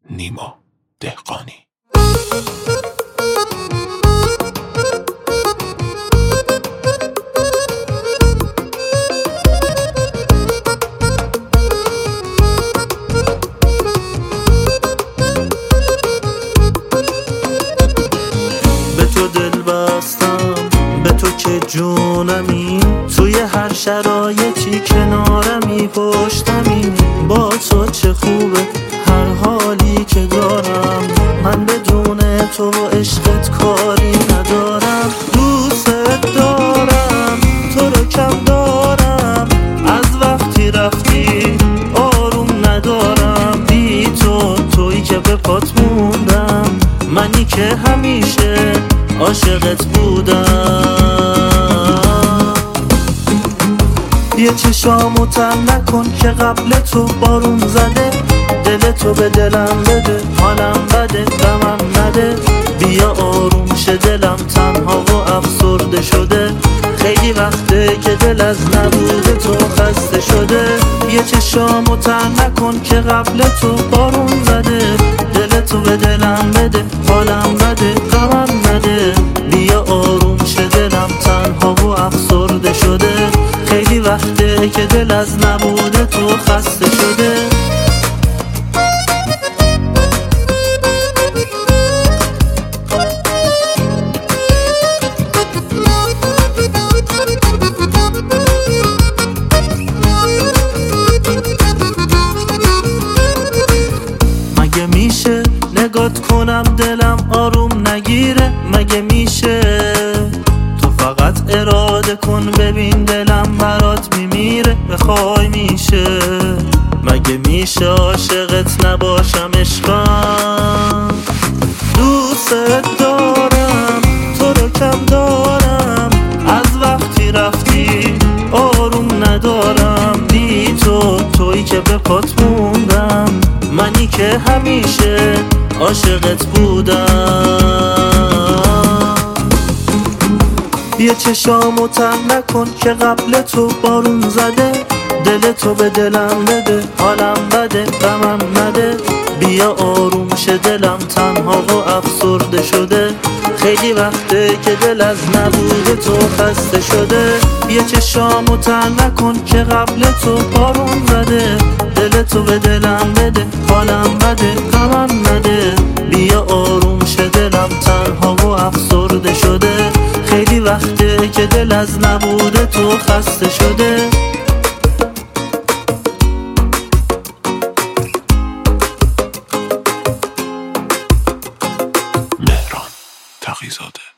نیما دهقانی. به تو دل بستم، به تو که جونمی، توی هر شرایطی کنارمی، پشتمی. با تو چه خوبه هر حالی که دارم، من بدون تو و عشقت کاری ندارم. دوست دارم، تو رو کم دارم، از وقتی رفتی آروم ندارم. بی تو، تویی که به پات موندم، منی که همیشه عاشقت بودم. یه چشامو تن نکن که قبل تو بارون زده، دل تو به دلم بده، حالم بده غمم نده. بیا آروم شه دلم تنها و افسرده شده، خیلی وقته که دل از نبود تو خسته شده. یه چشامو تن نکن که قبل تو بارون زده، دل تو به دلم بده، حالم بده غمم نده. بیا آروم شه دلم تنها و افسرده شده، خیلی وقته که دل از نبود تو خسته شده. مگه میشه نگات کنم دلم آروم نگیره؟ مگه میشه تو فقط اراده کن ببین دلم برات میمیره؟ بخوای میشه؟ مگه میشه عاشقت نباشم عشقم؟ دوست دارم، تو رو کم دارم، از وقتی رفتی آروم ندارم. بی تو، تویی که به پات موندم، منی که همیشه عاشقت بودم. یه چشامو تن نکن که قبل تو بارون زده، دل تو به دلم بده، حالم بده غمم نده. بیا آروم شه دلم تنها و افسرده شده، خیلی وقته که دل از نبود تو خسته شده. یه چشامو تن نکن که قبل تو بارون زده، دل تو به دلم بده، حالم بده غمم نده. بیا آروم شه دلم تنها و افسرده شده، خیلی وقته که دل از نبود تو خسته شده. مهران تقی‌زاده.